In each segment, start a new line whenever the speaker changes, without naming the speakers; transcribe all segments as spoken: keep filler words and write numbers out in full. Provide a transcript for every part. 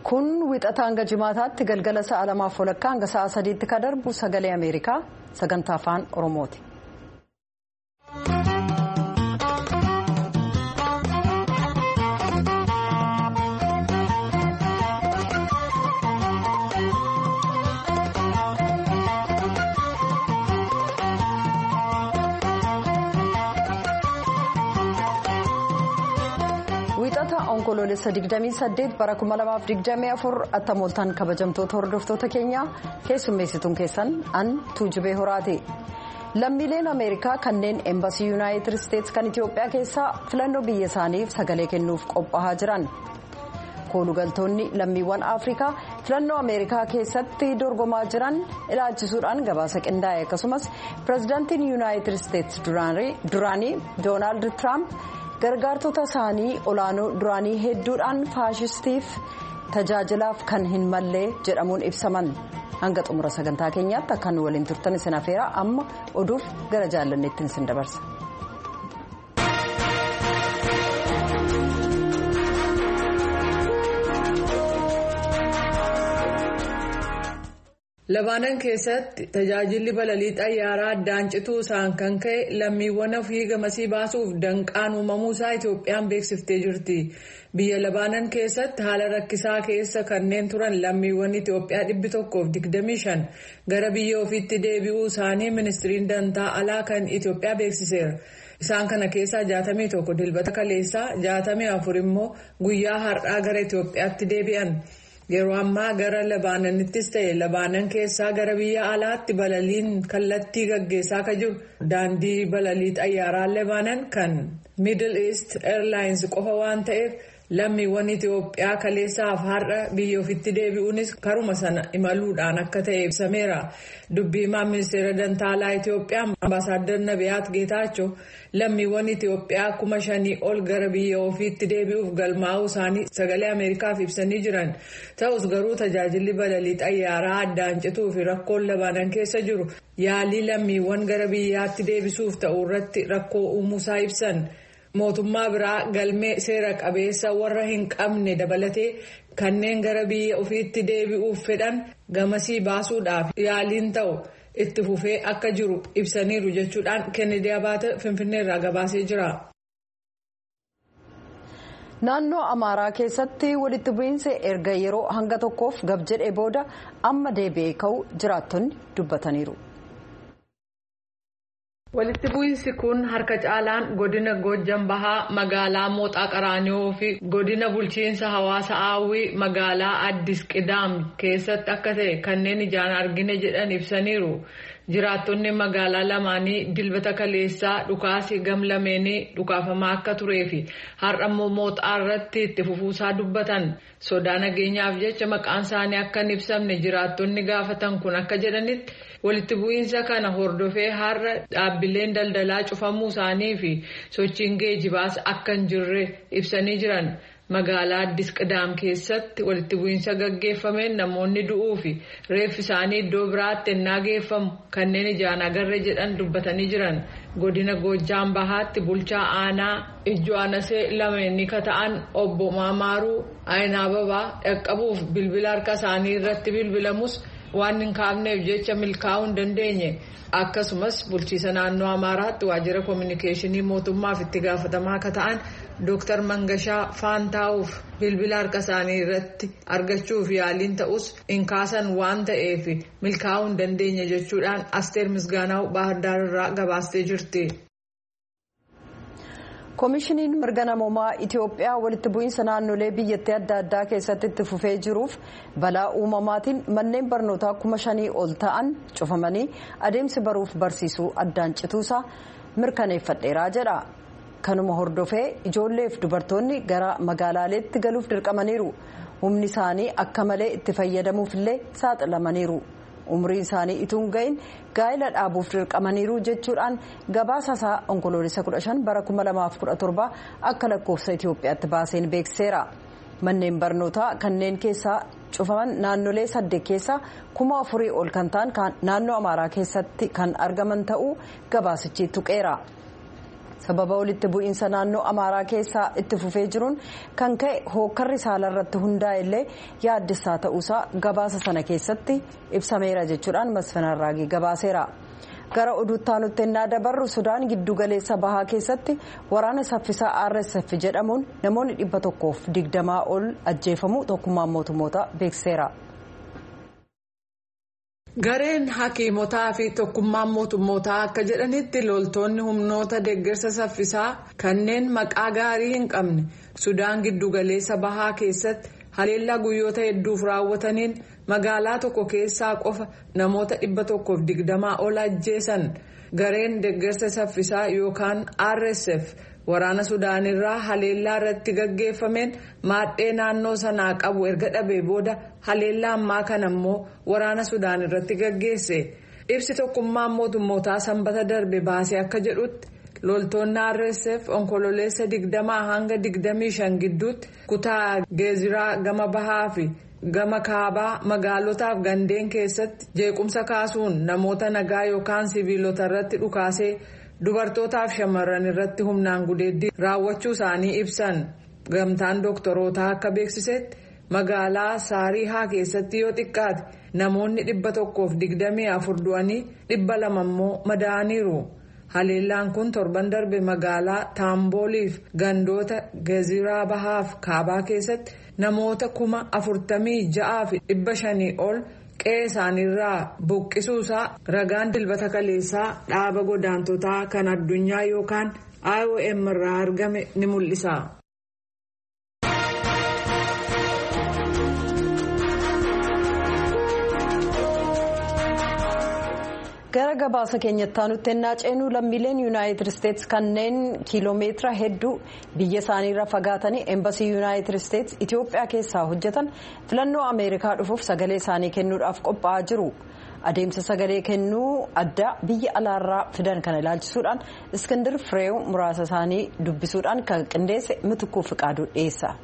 Kun wixataa hanga jimaataatti galgala sa'a lamaaf walakkaa hanga sa'a sadiitti ka darbu sagalee Ameerikaa sagantaa afaan Oromooti. Onkoloolessa digdamii saddeet bara kuma lamaaf digdamii afur attamooltaan kabajamtoota hordoftoota keenyaa keessummeessituun keessan an Tuujibee Horaati. Lammiileen Ameerikaa kanneen Eembasii Yuunaayitid Isteets kan Itoophiyaa keessaa filannoo biyya isaaniif sagalee kennuuf qophaa'aa jiran. Koolugaltoonni lammiiwwan Afrikaa filannoo Ameerikaa keessatti dorgomaa jiran ilaalchisuudhaan gabaasa qindaa'e akkasumas pireezidaantiin Yuunaayitid Isteets duraanii Doonaald Tiraamp. Gargaartota isaanii olaanoo duraanii hedduudhaan faashistiif tajaajilaaf kan hin mallee jedhamuun ibsaman hanga xumura sagantaa keenyaatti akka nu waliin turtan isin afeera amma oduuf gara jaallanneettiin isin dabarsa.
Labaanan keessatti tajaajilli balalii xayyaaraa addaan cituu isaan kan ka'e lammiiwwan ofii gamasii baasuuf danqaan uumamuusaa Itoophiyaan beeksiftee jirti. Biyya Labaanan keessatti haala rakkisaa keessa kanneen turan lammiiwwan Itoophiyaa dhibbi tokkoof digdamii shan gara biyya ofiitti deebi'uu isaanii ministiriin dantaa alaa kan Itoophiyaa beeksiseera. Isaan kana keessaa jaatamii tokko dilbata kaleessaa jaatamii afur immoo guyyaa har'aa gara Itoophiyaatti deebi'an. Yeroo ammaa gara Labaananittis ta'e Labaanan keessaa gara biyya alaatti balaliin kallattii gaggeessaa kan jiru daandii balalii xayyaaraa Labaanan kan Middle East Airlines qofa waan ta'eef lammiiwwan Itoophiyaa kaleessaaf har'a biyya ofitti deebi'uunis karuma sana imaluudhaan akka ta'e ibsameera. Dubbii himaa ministeera dantaa alaa Itoophiyaa Ambaasaadder Nabiyaat Geetaachoo lammiiwwan Itoophiyaa kuma shanii ol gara biyya ofiitti deebi'uuf galmaa'uu isaanii sagalee Ameerikaaf ibsanii jiran. Ta'us garuu tajaajilli balalii xayyaaraa addaan cituu fi rakkoon Labaanan keessa jiru yaalii lammiiwwan gara biyyaatti deebisuuf ta'u irratti rakkoo uumuusaa ibsan. Mootummaa biraa galmee seera qabeessa warra hin qabne dabalatee kanneen gara biyya ofiitti deebi'uuf fedhan gamasii baasuudhaaf yaaliin ta'u itti fufee akka jiru ibsaniiru jechuudhaan Kennedy Abaate Finfinneerraa gabaasee jira.
Naannoo Amaaraa keessatti walitti bu'iinsi erga yeroo hanga tokkoof gab jedhee booda amma deebi'ee ka'u jiraattonni dubbataniiru.
Walitti bu'iinsi kun harka caalaan godina Goojjam Bahaa magaalaa Mooxaa Qaraanioo fi godina bulchiinsa hawaasa Aawwii magaalaa Addis Qidaam keessatti akka ta'e kanneen ijaan argine jedhan ibsaniiru. Jiraattonni magaalaa lamaanii dilbata kaleessaa dhukaasi gamlameenii dhukaafamaa akka turee fi har'a immoo Mooxaa irratti itti fufuusaa dubbatan. Sodaa nageenyaaf jecha maqaan isaanii akka hin ibsamne jiraattonni gaafatan kun akka jedhanitti walitti bu'iinsa kana hordofee har'a dhaabbileen daldalaa cufamuu isaanii fi sochiin geejibaas akka hin jirre ibsanii jiran. Magaalaa Addis Qidaam keessatti walitti bu'iinsa gaggeeffameen namoonni du'uu fi reeffi isaanii iddoo biraatti ennaa geeffamu kanneen ijaan agarre jedhan dubbatanii jiran. Godina Goojjam Bahaatti bulchaa aanaa Ijoo Anasee lameenii ka ta'an obbo Maamaaruu Ayinaababaa dhaqqabuuf bilbila harka isaanii irratti bilbilamus waan hin kaafneef jecha milkaa'uu hin dandeenye. Akkasumas bulchiisa naannoo Amaaraatti waajjira koominikeeshinii mootummaaf itti gaafatamaa akka ta'an Dooktar Mangashaa Faantaa'uuf bilbila harka isaanii irratti argachuuf yaaliin ta'us hin kaasan waan ta'eef milkaa'uu hin dandeenye jechuudhaan Asteer Misgaanaa'u Baahirdaar irraa gabaastee jirti.
Koomishiniin mirga namoomaa Itoophiyaa walitti bu'iinsa naannolee biyyattii adda addaa keessatti itti fufee jiruuf balaa uumamaatiin manneen barnootaa kuma shanii ol ta'an cufamanii adeemsi baruuf barsiisuu addaan cituusaa mirkaneeffadheeraa jedha. Kanuma hordofee ijoolleef dubartoonni gara magaalaaleetti galuuf dirqamaniiru. Humni isaanii akka malee itti fayyadamuufillee saaxilamaniiru. Umrii isaanii ituun gahin gaa'ela dhaabuuf dirqamaniiru jechuudhaan gabaasa isaa onkoloolessa kudha shan bara kuma lamaaf kudha torba akka lakkoofsa Itoophiyaatti baaseen beeksiseera. Manneen barnootaa kanneen keessaa cufaman naannolee saddeet keessaa kuma afurii ol kan ta'an naannoo Amaaraa keessatti kan argaman ta'uu gabaasichi tuqeera. sababa walitti bu'iinsa naannoo amaaraa keessaa itti fufee jiruun kan ka'e hookkarri saalarratti hundaa'e illee yaaddessaa ta'uusaa gabaasa sana keessatti ibsameera jechuudhaan Masfin Arraagii gabaaseera. gara oduuttaanutti ennaa dabarru Sudaan giddu galeessa bahaa keessatti waraana saffisaa R S F jedhamuun namoonni dhibba tokkoof digdamaa ol ajjeefamuu tokkummaan mootummoota beekseera.
Gareen hakiimotaa fi tokkummaan mootummootaa akka jedhanitti loltoonni humnoota deeggarsa saffisaa kanneen maqaa gaarii hin qabne Sudaan giddu galeessa bahaa keessatti haleellaa guyyoota hedduuf raawwataniin magaalaa tokko keessaa qofa namoota dhibba tokkoof digdamaa ol ajjeesan. Gareen deeggarsa saffisaa yookaan R S F waraana Sudaanirraa haleellaa irratti gaggeeffameen maadhee naannoo sanaa qabu erga dhabee booda haleellaa ammaa kana immoo waraana Sudaan irratti gaggeesse. Ibsi tokkummaan mootummootaa sanbata darbe baasee akka jedhutti loltoonni R S F onkololeessa digdamaa hanga digdamii shan gidduutti kutaa geeziraa gama bahaa fi gama kaabaa magaalotaaf gandeen keessatti jeequmsa kaasuun namoota nagaa yookaan siviilota irratti dhukaasee dubartootaaf shamarran irratti humnaan gudeeddii raawwachuu isaanii ibsan. Gamtaan dooktorootaa akka beeksisetti magaalaa Saarihaa keessatti yoo xiqqaate namoonni dhibba tokkoof digdamii afur du'anii dhibba lama immoo madaa'aniiru. Haleellaan kun torban darbe magaalaa Taambooliif gandoota geeziraa bahaaf kaabaa keessatti namoota kuma afurtamii ja'aa fi dhibba shanii ol qe'ee isaaniirraa buqqisuusaa ragaan dilbata kaleessaa dhaaba godaantotaa kan addunyaa yookaan I O M irraa argame ni mul'isa.
gara gabaasa keenyatti aanutti ennaa ceenuu lammiileen yuunaayitid isteetsi kanneen kiiloomeetira hedduu biyya isaaniirra fagaatanii eembasii yuunaayitid isteetsi Itoophiyaa keessaa hojjetan filannoo Ameerikaa dhufuuf sagalee isaanii kennuudhaaf qophaa'aa jiru. Adeemsa sagalee kennuu addaa biyya alaarraa fidan kana ilaalchisuudhaan Iskindir Fireew muraasa isaanii dubbisuudhaan kan qindeesse Mitukuu Fiqaaduu dhiyeessa.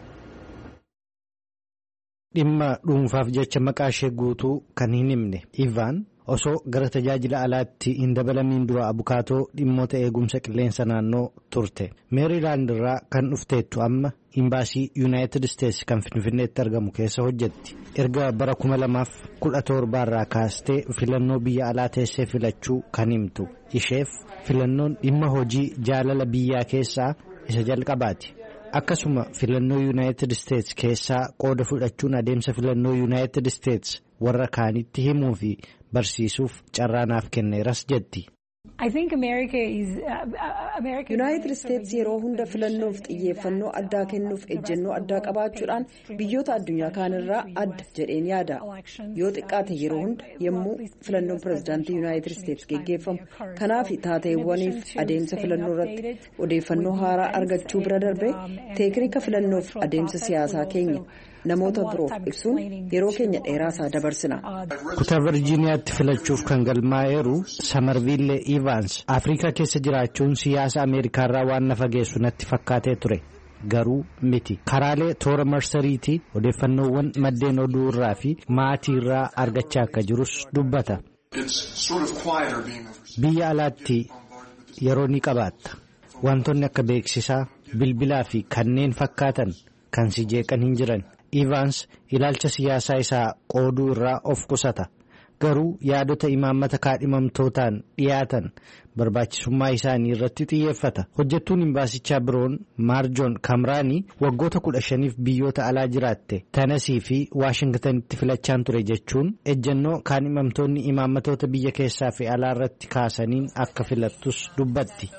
Dhimma dhuunfaaf jecha maqaa ishee guutuu kan hin himne Ivaan osoo gara tajaajila alaatti hin dabalamiin dura abukaatoo dhimmoota eegumsa qilleensa naannoo turte. Meeriilaand irraa kan dhufteettu amma imbaasii yuunaayitid isteetsi kan finfinneetti argamu keessa hojjetti. Erga bara kuma lamaaf kudha torbaa irraa kaastee filannoo biyya alaa teessee filachuu kan himtu. Isheef filannoon dhimma hojii jaalala biyyaa keessaa isa jalqabaati. Akkasuma filannoo yuunaayitid isteetsi keessaa qooda fudhachuun adeemsa filannoo yuunaayitid isteetsi warra kaanitti himuu fi barsiisuuf carraanaaf kenneeras jetti.
yuunaayitid isteetsi yeroo hunda filannoof xiyyeeffannoo addaa kennuuf ejjennoo addaa qabaachuudhaan biyyoota addunyaa kaanirraa adda jedheen yaada. Yoo xiqqaate yeroo hunda yommuu filannoon pirezidaantii yuunaayitid isteetsi geggeeffamu kanaaf taateewwaniif adeemsa filannoo irratti odeeffannoo haaraa argachuu bira darbee teeknika filannoof adeemsa siyaasaa keenya namoota biroof ibsuun yeroo keenya dheeraasaa dabarsina.
Kutaa Virjiiniyaatti filachuuf kan galmaa'eeru Samarviille Ivaans Afrikaa keessa jiraachuun siyaasa Ameerikaarraa waan na fageessu natti fakkaatee ture. Garuu miti. Karaalee toora marsariitii odeeffannoowwan maddeen oduu irraa fi maatii irraa argachaa akka jirus dubbata. Biyya alaatti yeroo ni qabaatta. Wantoonni akka beeksisaa, bilbilaa fi kanneen fakkaatan kan si jeeqan hin jiran. Ivaans ilaalcha siyaasaa isaa qooduu irraa of qusata. Garuu yaadota imaammata kaadhimamtootaan dhiyaatan barbaachisummaa isaanii irratti xiyyeeffata. Hojjettuun imbaasichaa biroon Maarjoon Kamraanii waggoota kudha shaniif biyyoota alaa jiraatte Tanasii fi Waashingtanitti filachaan ture jechuun ejjennoo kaadhimamtoonni imaammatoota biyya keessaa fi alaa irratti kaasaniin akka filattus dubbatti.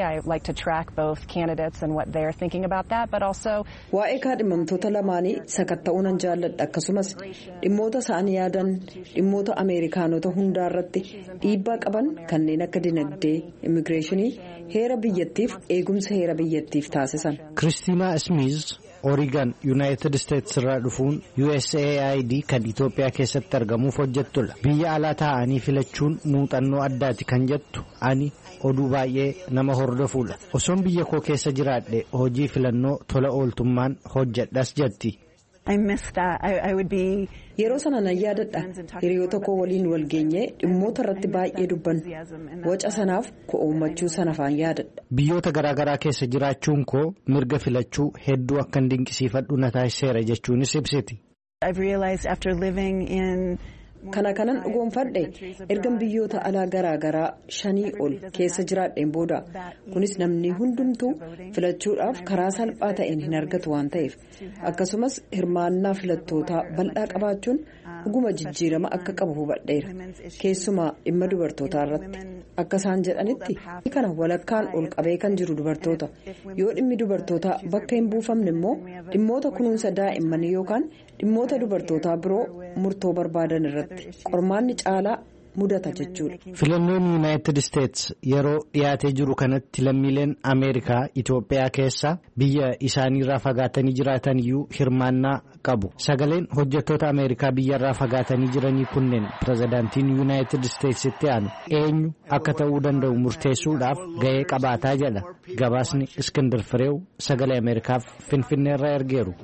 Waa'ee kaadhimamtoota lamaanii sakatta'uun jaalladha. Akkasumas dhimmoota isaan yaadan dhimmoota Ameerikaanota hundaa irratti dhiibbaa qaban kanneen akka dinagdee, immigireeshinii, heera biyyattiif eegumsa heera biyyattiif taasisan.
Kiristiinaa Ismiiz Oregon yuunaayitid isteetsi irraa dhufuun U S A I D kan Itoophiyaa keessatti argamuuf hojjettudha. Biyya alaa taa'anii filachuun muuxannoo addaati kan jettu ani oduu baay'ee nama hordofuudha. Osoon biyya koo keessa jiraadhe hojii filannoo tola ooltummaan hojjedhas jetti.
I miss that. I, I would be.
Yeroo sana nan yaadadha. Hiriyoota koo waliin wal geenyee dhimmoota irratti baay'ee dubbannu. Waca sanaaf ko'oommachuu sana faan yaadadha.
Biyyoota garaagaraa keessa jiraachuun koo mirga filachuu hedduu akkan dinqisiifadhu na taasiseera jechuunis ibsiti.
I've realized after living in.
Kana kanan dhugoomfadhe ergan biyyoota alaa garaagaraa shanii ol keessa jiraadheen booda kunis namni hundumtuu filachuudhaaf karaa salphaa ta'een hin argatu waan ta'eef akkasumas hirmaannaa filattootaa bal'aa qabaachuun dhuguma jijjiirama akka qabu hubadheera keessumaa dhimma dubartootaa irratti akka isaan jedhanitti kana walakkaan ol qabee kan jiru dubartoota yoo dhimmi dubartootaa bakka hin buufamne immoo dhimmoota kunuunsa daa'immanii yookaan dhimmoota dubartootaa biroo murtoo barbaadan irratti. Qormaanni caalaa mudata jechuudha.
Filannoon Yuunaayitid Isteets yeroo dhiyaatee jiru kanatti lammiileen Ameerikaa Itoophiyaa keessa biyya isaaniirraa fagaatanii jiraatan iyyuu hirmaannaa qabu. Sagaleen hojjettoota Ameerikaa biyyarraa fagaatanii jiranii kunneen pirezidaantiin Yuunaayitid Isteetsitti aanu eenyu akka ta'uu danda'u murteessuudhaaf gahee qabaataa jedha. Gabaasni Iskindar Fireew sagalee Ameerikaaf Finfinneerraa ergeeru.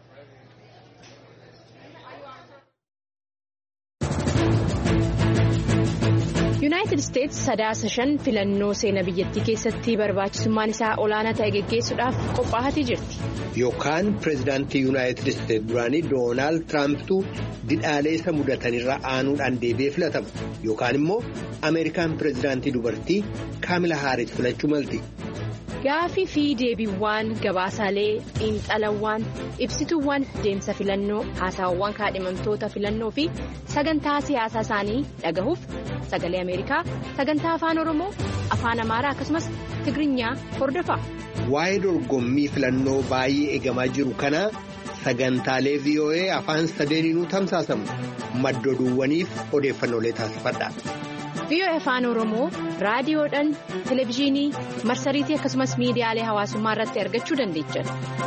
Yuunaayitid Isteets sadaasa shan filannoo seenaa biyyattii keessatti barbaachisummaan isaa olaanaa ta'e geggeessuudhaaf qophaa'atii jirti.
Yookaan pireezidaantii Yuunaayitid Isteets duraanii Doonaald Tiraampitu didhaalee isa mudatanirra aanuudhaan deebi'ee filatama. Yookaan immoo Ameerikaan pireezidaantii dubartii Kaamila Haaris filachuu malti.
Gaafii fi deebiiwwan gabaasaalee xiinxalawwan ibsituuwwan deemsa filannoo haasawwan kaadhimamtoota filannoo fi sagantaa siyaasaa isaanii dhagahuuf sagalee Ameerikaa sagantaa afaan Oromoo afaan Amaaraa akkasumas Tigiriinyaa hordofa.
Waa'ee dorgommii filannoo baay'ee eegamaa jiru kana sagantaalee V O A afaan sadeeniinuu tamsaasamu maddoduuwwaniif odeeffannoolee taasifadha.
V O A afaan Oromoo raadiyoodhaan televezyiinii marsariitii akkasumas miidiyaalee hawaasummaa irratti argachuu dandeessan.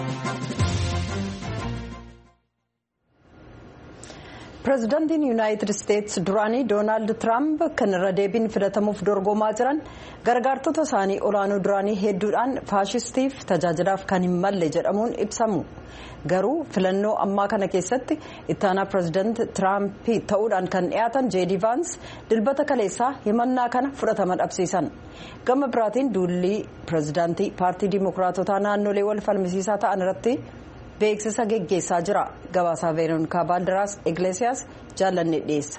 Pireezidaantiin Yuunaayitid Isteets duraanii Doonaald Tiraamp kan irra deebiin filatamuuf dorgomaa jiran gargaartota isaanii olaanoo duraanii hedduudhaan faashistiif tajaajilaaf kan hin malle jedhamuun ibsamu. Garuu filannoo ammaa kana keessatti ittaanaa pireezidaantii Tiraamp ta'uudhaan kan dhiyaatan Jeedi Vaans dilbata kaleessaa himannaa kana fudhatama dhabsiisan. Gama biraatiin duulli pireezidaantii paartii Dimookiraatotaa naannolee wal falmisiisaa ta'an irratti beeksisa geggeessaa jira. Gabaasaa Veeroonikaa Baaldiraas Iglesias jaallanne dhiyeessa.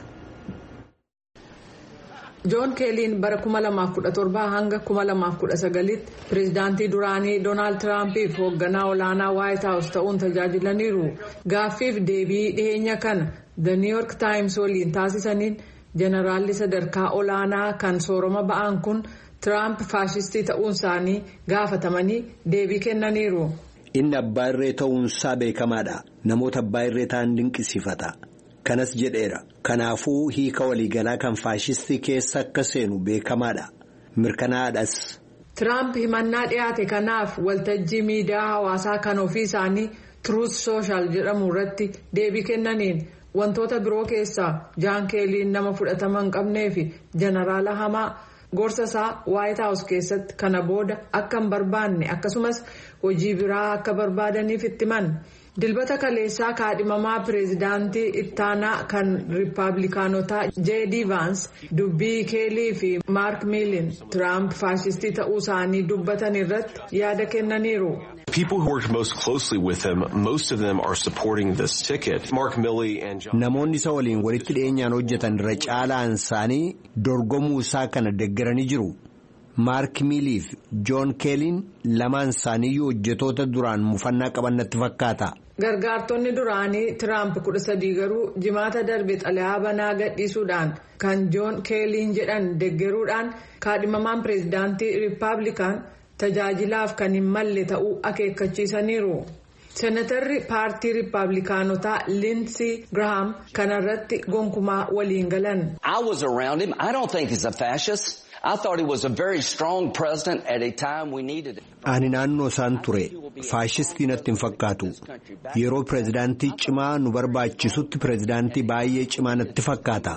Joon Keeliin bara kuma lamaaf kudha torba hanga kuma lamaaf kudha sagalitti pireezidaantii duraanii Doonaald Tiraampiif hoogganaa olaanaa Waayit Haawus ta'uun tajaajilaniiru. Gaaffiif deebii dhiyeenya kana The New York Times waliin taasisaniin jeneraalli sadarkaa olaanaa kan sooroma ba'an kun Tiraamp faashistii ta'uun isaanii gaafatamanii deebii kennaniiru.
Inni abbaa irree ta'uunsaa beekamaadha. Namoota abbaa irree ta'an dinqisiifata. Kanas jedheera. Kanaafuu hiika waliigalaa kan faashistii keessa akka seenu beekamaadha. Mirkanaadhas.
Tiraamp himannaa dhiyaate kanaaf waltajjii miidiyaa hawaasaa kan ofii isaanii Truth Social jedhamu irratti deebii kennaniin wantoota biroo keessaa Jaan Keeliin nama fudhatama hin qabnee fi jeneraala hamaa gorsa isaa Waayit Haawus keessatti kana booda akka hin barbaanne akkasumas hojii biraa akka barbaadaniif itti himan. Dilbata kaleessaa kaadhimamaa pireezidaantii ittaanaa kan riippaabilikaanotaa Jeedi Vaans dubbii Keelii fi Maark Miilin Tiraamp faashistii ta'uu isaanii dubbatan irratti yaada kennaniiru.
People who worked most closely with him, most of them are supporting this ticket. Mark Milley and John.
Namoonni isa waliin walitti dhiyeenyaan hojjetan irra caalaan isaanii dorgomuu isaa kana deeggaranii jiru. Maark Milley fi Joon Keeliin lamaan isaaniiyyuu hojjetoota duraan mufannaa qaban natti fakkaata.
Gargaartonni duraanii Tiraamp kudha sadii garuu jimaata darbe xalayaa banaa gadhiisuudhaan kan Joon Keeliin jedhan deeggaruudhaan kaadhimamaan pireezidaantii riippaabilikaan tajaajilaaf kan hin malle ta'uu akeekkachiisaniiru. Senatarri paartii riippaabilikaanotaa Lindsey Graham kanarratti gonkumaa waliin galan.
I was around him. I don't think he's a fascist. I thought he was a very strong president at a time we needed it.
Ani naannoo isaan ture. Faashistii natti hin fakkaatu. Yeroo pireezidaantii cimaa nu barbaachisutti pireezidaantii baay'ee cimaa natti fakkaata.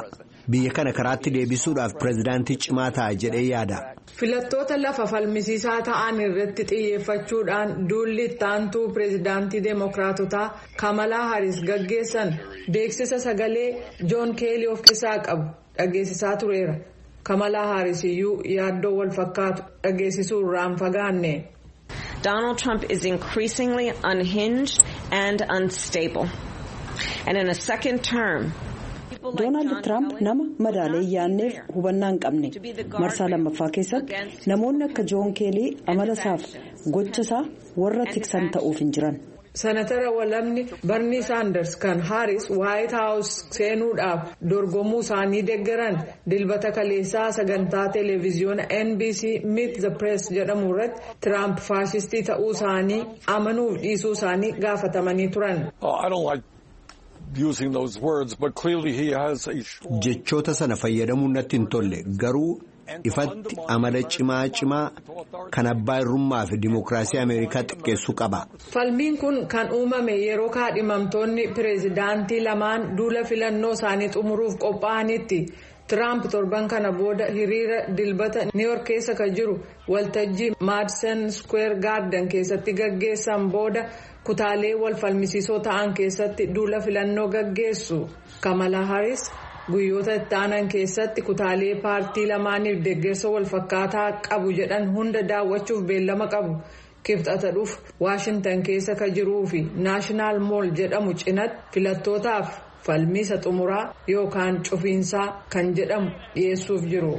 biyya kana karaatti deebisuudhaaf pireezidaantii cimaa ta'a jedhee yaada.
Filattoota lafa falmisiisaa ta'an irratti xiyyeeffachuudhaan duulli ittaantuu pireezidaantii Deemokiraatotaa Kamalaa Haaris gaggeessan beeksisa sagalee Joon Keelii of keessaa qabu dhageessisaa tureera. Kamalaa Haaris iyyuu yaaddoo wal fakkaatu dhageessisuu irraan fagaanne.
Donald Trump is increasingly unhinged and unstable. And in a second term,
Doonaald Tiraamp nama madaalee yaanneef hubannaa hin qabne marsaa lammaffaa keessatti namoonni akka Joon Keelii amala isaaf gocha isaa warra tiksan ta'uuf hin jiran.
Senatara walamni Barnii Saanders kan Haaris White House seenuudhaaf dorgomuu isaanii deeggaran dilbata kaleessaa sagantaa televiziyoona N B C Meet the Press jedhamu irratti Tiraamp faashistii ta'uu isaanii amanuuf dhiisuu isaanii gaafatamanii turan.
Using those words, but clearly he has a
jechoota sana fayyadamuun natti hin tolle garuu ifatti amala cimaa cimaa kan abbaa irrummaa fi dimookiraasii Ameerikaa xiqqeessuu qaba.
Falmiin kun kan uumame yeroo kaadhimamtoonni pireezidaantii lamaan duula filannoo isaanii xumuruuf qophaa'anitti. Tiraamp torban kana booda hiriira dilbata Niiyork keessa kan jiru waltajjii Madison Square Garden keessatti gaggeessan booda kutaalee wal falmisiisoo ta'an keessatti duula filannoo gaggeessu. Kamalaa Haaris guyyoota itti aanan keessatti kutaalee paartii lamaaniif deeggarsa wal fakkaataa qabu jedhan hunda daawwachuuf beellama qabu. Kibxata dhufu Waashingtan keessa kan jiruu fi Naashinaal Mool jedhamu cinatti filattootaaf falmiisa xumuraa yookaan cufiinsaa kan jedhamu dhiyeessuuf jiru.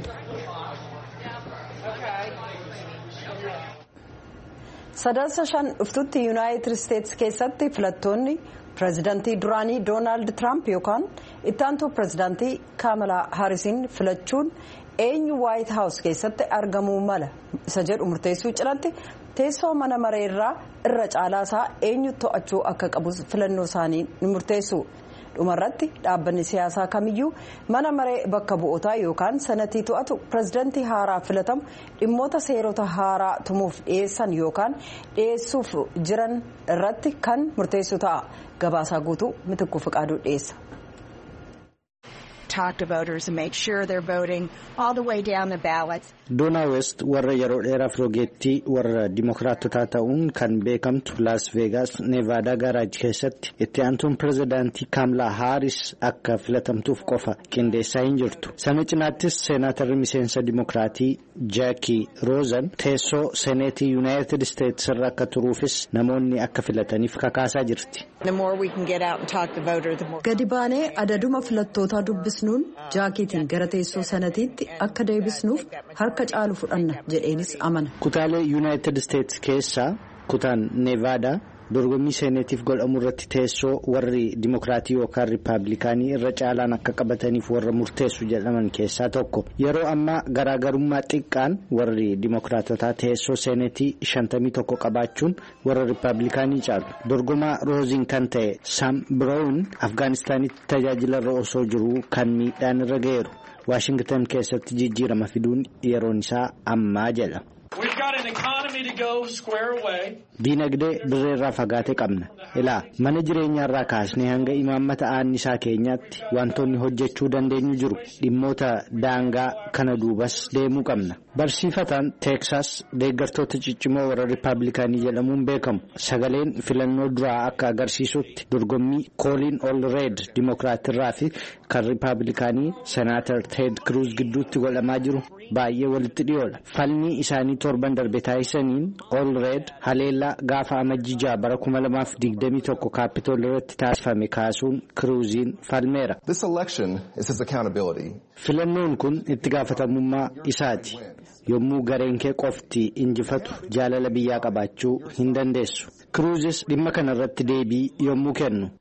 Sadarsa shan dhuftutti Yuunaayitid Isteetsi keessatti filattoonni pireezidaantii duraanii Doonaald Tiraamp yookaan ittaantuu pireezidaantii Kamalaa Haarisiin filachuun eenyu White House keessatti argamuu mala isa jedhu murteessuu cinatti teessoo mana mareerraa irra caalaa isaa eenyu to'achuu akka qabu filannoo isaanii ni murteessu. Dhumarratti dhaabbanni siyaasaa kamiyyuu mana maree bakka bu'ootaa yookaan sanatii to'atu pireezidaantii haaraa filatamu dhimmoota seerota haaraa tumuuf dhiyeessan yookaan dhiyeessuuf jiran irratti kan murteessu ta'a. Gabaasaa guutuu Mitikkuu Fiqaaduu dhiyeessa.
Talk to voters and make sure they're voting all the way down the ballot.
Donna West warra yeroo dheeraaf rogeettii warra dimookiraatotaa ta'uun kan beekamtu Las Vegas Nevada Garage keessatti itti aantuun pireezidaantii Kamalaa Haaris akka filatamtuuf qofa qindeessaa hin jirtu. Sana cinaattis seenaatarri miseensa dimookiraatii Jackie Rosen teessoo seneetii Yuunaayitid Isteetsi irra akka turuufis namoonni akka filataniif kakaasaa jirti.
Gadi baanee adaduma filattootaa dubbisnuun jaakiitiin gara teessoo sanatiitti akka deebisnuuf harka caalu fudhanna jedheenis amana.
Kutaalee Yuunaayitid Isteetsi keessaa kutaan Nevadaa dorgommii seenetiif godhamu irratti teessoo warri dimookiraatii yookaan riippaabilikaanii irra caalaan akka qabataniif warra murteessu jedhaman keessaa tokko. Yeroo ammaa garaagarummaa xiqqaan warri dimookiraatotaa teessoo seenetii shantamii tokko qabaachuun warra riippaabilikaanii caalu. Dorgomaa rooziin kan ta'e Sam Brown Afgaanistaanitti tajaajilarra osoo jiruu kan miidhaan irra ga'eeru. Waashingtan keessatti jijjiirama fiduun yeroon isaa ammaa jedha. Diinagdee dirreerraa fagaate qabna. Ilaa mana jireenyaarraa kaasnee hanga imaammata aannisaa keenyaatti wantoonni hojjechuu dandeenyu jiru. Dhimmoota daangaa kana duubas deemuu qabna. Barsiifataan Teeksaas deeggartoota ciccimoo warra riippaabilikaanii jedhamuun beekamu. Sagaleen filannoo duraa akka agarsiisutti dorgommii Kooliin Olreed dimookiraatirraa fi kan riippaabilikaanii senaatar Ted Cruz gidduutti godhamaa jiru baay'ee walitti dhiyoodha. Falmii isaanii torban darbe taasisaniin Olreed haleellaa gaafa amajjii bara kuma lamaaf digdamii tokko kaapitool irratti taasifame kaasuun Cruziin falmeera. Filannoon kun itti gaafatamummaa isaati. Yommuu gareen kee qofti injifatu jaalala biyyaa qabaachuu hin dandeessu. Cruzis dhimma kana irratti deebii yommuu kennu.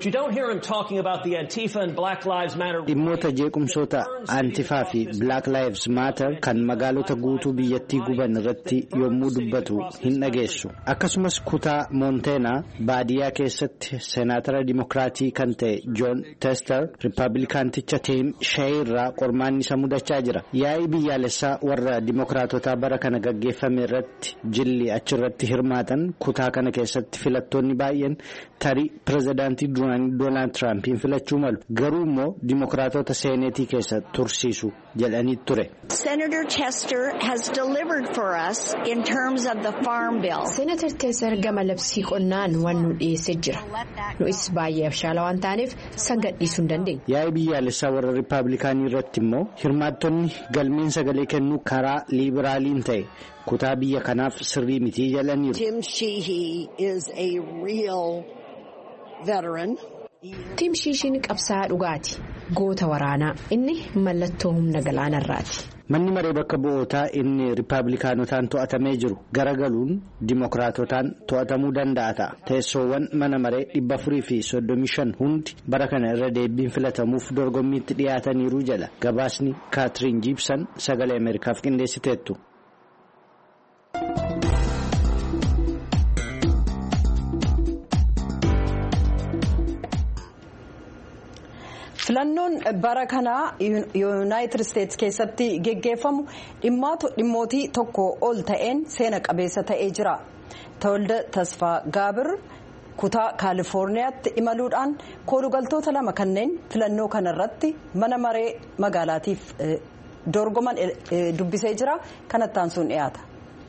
Dhimmoota jeequmsoota Antifaa fi Black Lives Matter kan magaalota guutuu biyyattii guban irratti yommuu dubbatu hin dhageessu. Akkasumas kutaa Monteenaa baadiyyaa keessatti seenaatara dimookiraatii kan ta'e John Tester riippaabilikaanticha Tim Shea irraa qormaanni isa mudachaa jira. Yaa'ii biyyaalessaa warra dimookiraatotaa bara kana gaggeeffame irratti jilli achirratti hirmaatan kutaa kana keessatti keessatti filattoonni baay'een tarii pirezidaantii duraanii Doonaald Tiraampiin filachuu malu garuu immoo dimokiraatota seeneetii keessa tursiisu jedhanii ture.
Senator Tester has delivered for us in terms of the farm bill.
Senator Tester gama labsii qonnaan waan nu dhiyeessee jira. Nu'is baay'ee abshaala waan taaneef san gadhiisuu hin dandeenye.
Yaa'ii biyyaalessaa warra Riippaabilikaanii irratti immoo hirmaattonni galmeen sagalee kennuu karaa liibiraaliin ta'e kutaa biyya kanaaf sirrii mitii jedhaniiru.
Tim Sheehy is a real veteran.
Tim Sheehin qabsaa'aa dhugaati. Goota waraanaa. Inni mallattoo humna galaanarraati.
Manni maree bakka bu'ootaa inni Riippaabilikaanotaan to'atamee jiru garagaluun Dimookiraatotaan to'atamuu danda'a ta'a. Teessoowwan mana maree dhibba afurii fi soddomii shan hundi bara kana irra deebiin filatamuuf dorgommiitti dhiyaataniiru jedha. Gabaasni Kaatiriin Jiibsan sagalee Ameerikaaf qindeessiteettu.
Filannoon bara kanaa Yuunaayitid Isteets keessatti geggeeffamu dhimmootii tokko ol ta'een seena qabeessa ta'ee jira. Tawalda Tasfaa Gaabir kutaa Kaalifoorniyaatti imaluudhaan koolugaltoota lama kanneen filannoo kanarratti mana maree magaalaatiif dorgoman dubbisee jira. Kanatti aansuun dhiyaata.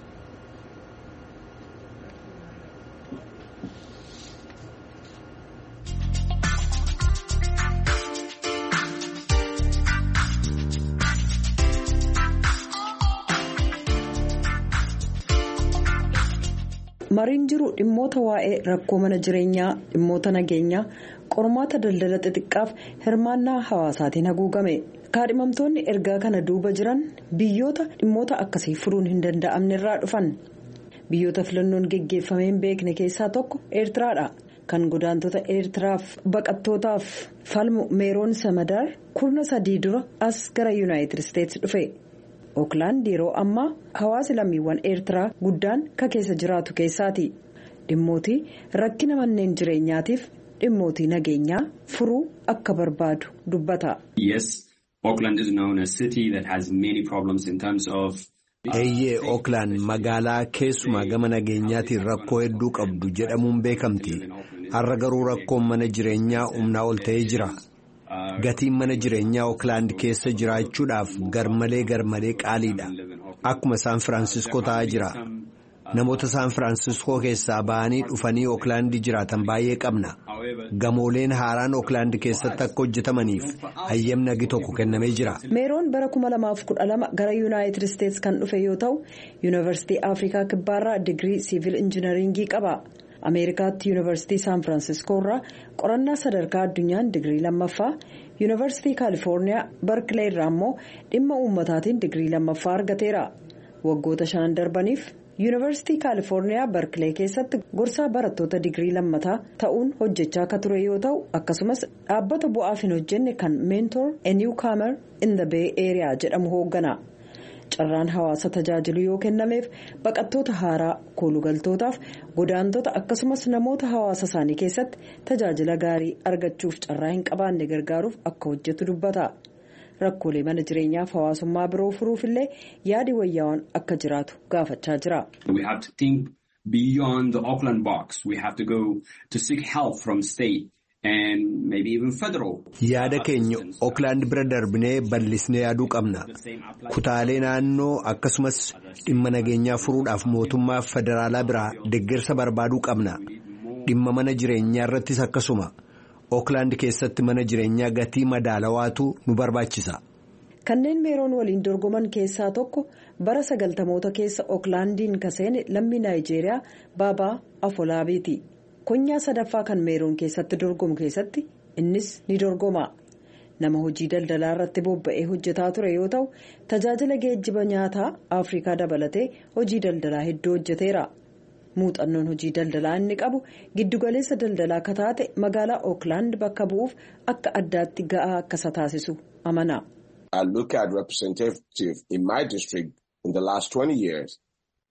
Mariin jiru dhimmoota waa'ee rakkoo mana jireenyaa, dhimmoota nageenyaa, qormaata daldala xixiqqaaf hirmaannaa hawaasaatiin haguugame. Kaadhimamtoonni ergaa kana duuba jiran biyyoota dhimmoota akkasii furuun hin danda'amne irraa dhufan. Biyyoota filannoon geggeeffamee hin beekne keessaa tokko Eertiraadha. Kan godaantota Eertiraaf baqattootaaf falmu Meeroon Samadaar kurna sadii dura as gara Yuunaayitid Isteets dhufe. Ookland yeroo ammaa hawaasa lammiiwwan Eertiraa guddaan ka keessa jiraatu keessaati. Dhimmootii rakkina manneen jireenyaatiif dhimmootii nageenyaa furuu akka barbaadu dubbata.
Yes, Auckland is known as a city that has many problems in terms of.
Eeyyee Ookland magaalaa keessumaa gama nageenyaatiin rakkoo hedduu qabdu jedhamuun beekamti. Har'a garuu rakkoon mana jireenyaa humnaa ol ta'ee jira. Gatiin mana jireenyaa Ookland keessa jiraachuudhaaf garmalee garmalee qaaliidha. Akkuma Saan Firaansiskoo ta'aa jira. Namoota Saan Firaansiskoo keessaa ba'anii dhufanii Ookland jiraatan baay'ee qabna. Gamooleen haaraan Ookland keessatti akka hojjetamaniif hayyamni agi tokko kennamee jira.
Meeroon bara kuma lamaaf kudha lama gara Yuunaayitid Isteets kan dhufe yoo ta'u, Yuunivarsiitii Afrikaa Kibbaarraa digirii siivil injinaringii qaba. Ameerikaatti Yuunivarsiitii Saan Firaansiskoo irraa qorannaa sadarkaa addunyaan digirii lammaffaa, Yuunivarsiitii Kaalifoorniyaa Barkilee irraa immoo dhimma uummataatiin digirii lammaffaa argateera. Waggoota shan darbaniif Yuunivarsiitii Kaalifoorniyaa Barkilee keessatti gorsaa barattoota digirii lammataa ta'uun hojjechaa akka ture yoo ta'u, akkasumas dhaabbata bu'aaf hin hojjenne kan Mentor a Newcomer in the Bay Area jedhamu hooggana. Carraan hawaasa tajaajilu yoo kennameef baqattoota haaraa, koolugaltootaaf godaantota akkasumas namoota hawaasa isaanii keessatti tajaajila gaarii argachuuf carraa hin qabaanne gargaaruuf akka hojjetu dubbata. Rakkoolee mana jireenyaaf hawaasummaa biroo furuufillee yaadi wayyaawwan akka jiraatu gaafachaa jira.
We have to think beyond the Auckland box. We have to go to seek help from state. And maybe even federal.
Yaada keenya Ookland bira darbinee bal'isnee yaaduu qabna. Kutaalee naannoo akkasumas dhimma nageenyaa furuudhaaf mootummaa federaalaa biraa deeggarsa barbaaduu qabna. Dhimma mana jireenyaa irrattis akkasuma. Ookland keessatti mana jireenyaa gatii madaalawaatu nu barbaachisa.
Kanneen Meeroon waliin dorgoman keessaa tokko bara sagaltamoota keessa Ooklandiin kaseene lammii Naayijeeriyaa Baabaa Afolaabiiti. Konyaa sadaffaa kan Meeroon keessatti dorgomu keessatti innis ni dorgoma. Nama hojii daldalaa irratti bobba'ee hojjetaa ture yoo ta'u, tajaajila geejjiba nyaataa Afrikaa dabalatee hojii daldalaa hedduu hojjeteera. Muuxannoon hojii daldalaa inni qabu giddugaleessa daldalaa akka taate magaalaa Ookland bakka bu'uuf akka addaatti ga'aa akka isa taasisu amana.
I look at representatives in my district in the last twenty years.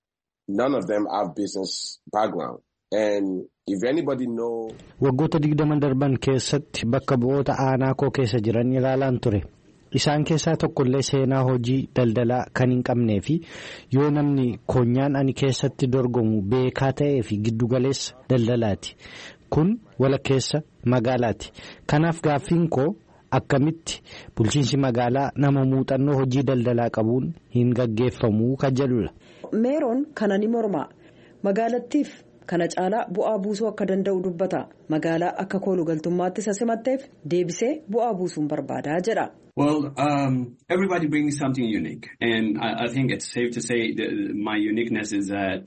None of them have business background. And if anybody know.
Waggoota digdama darban keessatti bakka bu'oota aanaa koo keessa jiran ilaalaan ture. Isaan keessaa tokkollee seenaa hojii daldalaa kan hin qabnee fi yoo namni koonyaan ani keessatti dorgomu beekaa ta'ee fi giddugaleessa daldalaati. Kun walakkeessa magaalaati. Kanaaf gaaffiin koo akkamitti bulchiinsi magaalaa nama muuxannoo hojii daldalaa qabuun hin gaggeeffamuu kan jedhudha.
Meeroon kana ni morma. Magaalattiif kana caalaa bu'aa buusuu akka danda'u dubbata. Magaalaa akka koolugaltummaatti isa simatteef deebisee bu'aa buusuun barbaadaa jedha.
Well, um, everybody brings something unique, and I, I think it's safe to say that my uniqueness is that.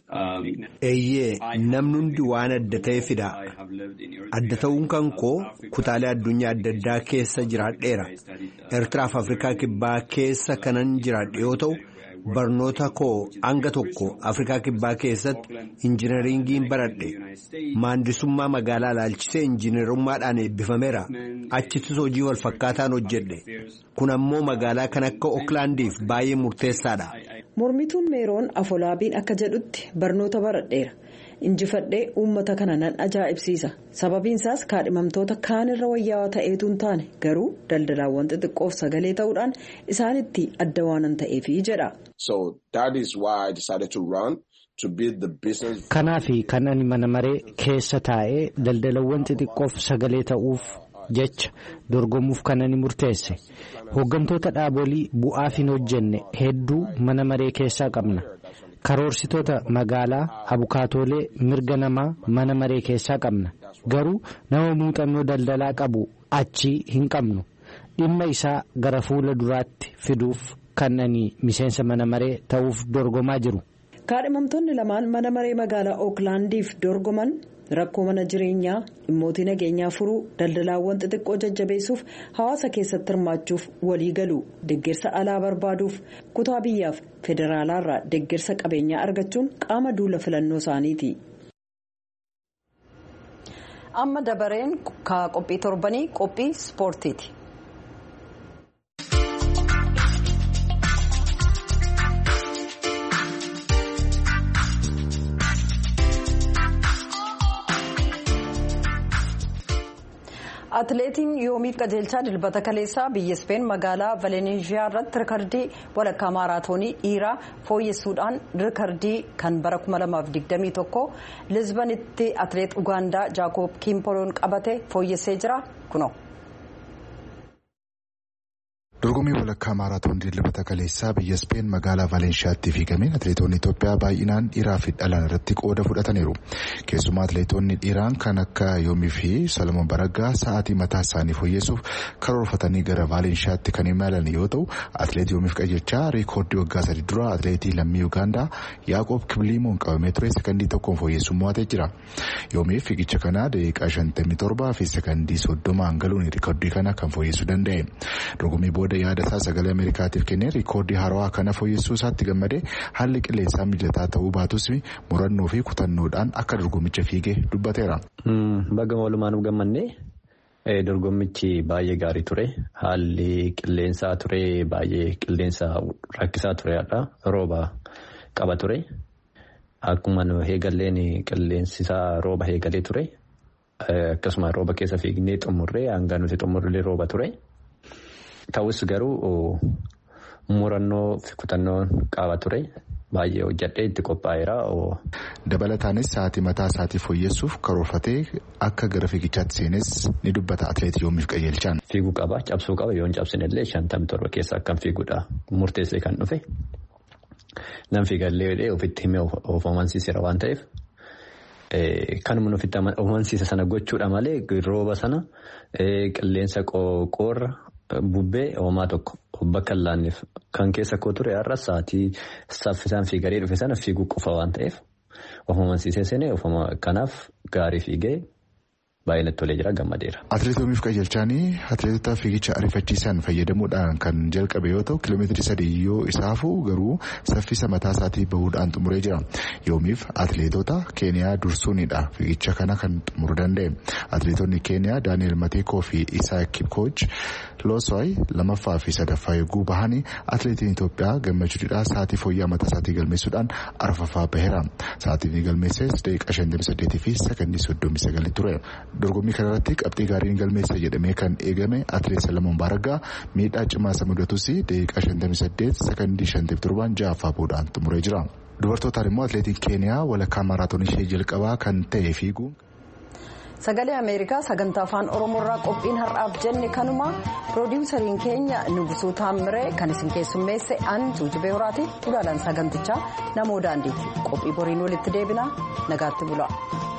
Eeyyee namni hundi waan adda ta'e fida. Adda ta'uun kan koo kutaalee addunyaa adda addaa keessa jiraadheera. Eertiraaf Afrikaa Kibbaa keessa kanan jiraadhe yoo ta'u barnoota koo hanga tokko Afrikaa Kibbaa keessatti injiinaringiin baradhe. Maandisummaa magaalaa ilaalchisee injiinarummaadhaan eebbifameera. Achittis hojii wal fakkaataan hojjedhe. Kun ammoo magaalaa kan akka Ooklandiif baay'ee murteessaadha.
Mormituun Meeroon Afolaabiin akka jedhutti barnoota baradheera. Injifadhee uummata kana nan ajaa'ibsiisa. Sababiinsaas kaadhimamtoota kaanirra wayyaawaa ta'eetu hin taane garuu daldalaawwan xixiqqoof sagalee ta'uudhaan isaanitti adda waanan ta'eefi jedha.
So that is why I decided to run to build the business.
Kanaafi kan ani mana maree keessa taa'ee daldalaawwan xixiqqoof sagalee ta'uuf jecha dorgomuuf kan ani murteesse. Hooggantoota dhaabolii bu'aaf hin hojjenne hedduu mana maree keessaa qabna. Karoorsitoota magaalaa abukaatoolee mirga namaa mana maree keessaa qabna. Garuu nama muuxannoo daldalaa qabu achi hin qabnu. Dhimma isaa gara fuula duraatti fiduuf kan ani miseensa mana maree ta'uuf dorgomaa jiru.
Kaadhimamtoonni lamaan mana maree magaalaa Ooklandiif dorgoman rakkoo mana jireenyaa dhimmoota nageenyaa furuu daldalaawwan xixiqqoo jajjabeessuuf hawaasa keessatti hirmaachuuf walii galu deeggarsa alaa barbaaduuf kutaa biyyaaf federaalaarraa deeggarsa qabeenyaa argachuun qaama duula filannoo isaaniiti. Amma dabareen qophii torbanii qophii ispoortiiti. Atileetiin Yoomiif Qajeelchaa dilbata kaleessaa biyya Ispeen magaalaa Valeenshiyaa irratti riikardii walakkaa maaraatoonii dhiiraa fooyyessuudhaan riikardii kan bara kuma lamaaf digdamii tokko Lisbanitti atileet Ugaandaa Jaakob Kimpoloon qabate fooyyessee jira kunoo.
Dorgommii walakkaa maaraatoonii dilbata kaleessaa biyya Ispeen magaalaa Valeenshiyaatti fiigameen atileetonni Itoophiyaa baay'inaan dhiiraa fi dhalaan irratti qooda fudhataniiru. Keessumaa atileetonni dhiiraan kan akka Yoomii fi Salomoon Baraggaa sa'aatii mataa isaanii fooyyessuuf karoorfatanii gara Valeenshiyaatti kan imalan yoo ta'u, atileet Yoomiif Qajeelchaa riikoordii waggaa sadii dura atileetii lammii Ugaandaa Yaaqoob Kibilimoon qabamee ture sekondii tokkoon fooyyessuun mo'atee jira. Yoomiif fiigicha kana daqiiqaa shantamii torbaa fi sekondii soddomaan galuun riikoordii kana kan fooyyessuu danda'e. Dorgommii booda yaada isaa sagalee Ameerikaatiif kennee riikoordii haarawaa kana fooyyessuu isaatti gammadee haalli qilleensaa mijataa ta'uu baatus murannoo fi kutannoodhaan akka dorgommicha fiigee dubbateera.
Baga walumaan gammannee dorgommichi baay'ee gaarii ture. Haalli qilleensaa ture baay'ee qilleensa rakkisaa tureedha. Rooba qaba ture. Akkuma eegalleen qilleensi isaa rooba eegalee ture. Akkasuma rooba keessa fiignee xumurree hanga nuti xumurree rooba ture. Ta'us garuu murannoo fi kutannoon qaba ture. Baay'ee hojjadhee itti qophaa'eera.
Dabalataanis sa'aatii mataa isaatiif fooyyessuuf karoorfatee akka gara fiigichaatti seenes ni dubbata atileet Yoomiif Qajeelchaan.
Fiiguu qaba, cabsuu qaba. Yoo hin cabsinellee shantamii torba keessa akkam fiiguudha murteessee kan dhufe. Nam fiigallee ofitti himee of amansiiseera waan ta'eef. Kanuma ofitti of amansiisa sana gochuudha malee rooba sana qilleensa qoorra. Bubbee hoomaa tokko bakka laanneef kan keessa koo ture har'a sa'aatii saffisaan fiigaree dhufe sana fiiguu qofa waan ta'eef of amansiisee seenee kanaaf gaarii fiigee baay'inatti tolee jira gammadeera.
Atileet Yoomiif Qajeelchaanii atileetota fiigicha ariifachiisan fayyadamuudhaan kan jalqabe yoo ta'u kiiloomeetirii sadii yoo isaafu garuu saffisa mataa isaatii bahuudhaan xumuree jira. Yoomiif atileetota Keeniyaa dursuunidha fiigicha kana kan xumuruu danda'e. Atileetonni Keeniyaa Daani'eel Mateekoo fi Isaa Kipkooj Loosoy lamaffaa fi sadaffaa yogguu bahanii atileetiin Itoophiyaa gammachuudhaan sa'aatii fooyya'aa mataa isaatii galmeessuudhaan arfaffaa baheera. Sa'aatiin galmeesses daqiiqaa shantamii saddeetii fi sekondii soddomii sagal ture. Dorgommii kanarratti qabxii gaariin galmeessa jedhamee kan eegame atileet Salamoon Baaraggaa miidhaa cimaa isa mudatus daqiiqaa shantamii saddeet sekondii shantamii torbaan ja'affaa boodaan xumuree jira. Dubartootaan immoo atileetiin Keeniyaa walakkaa maaraatoonii ishee jalqabaa kan ta'e fiiguun.
Sagalee Ameerikaa sagantaa afaan Oromoorraa qophiin har'aaf jenne kanuma piroodiwusariin keenya Nugusuu Taammiree kan isin keessummeesse an Tuujubee Horaati. Gulaalaan sagantichaa namoo daandiiti. Qophii boriin walitti deebina nagaatti bula.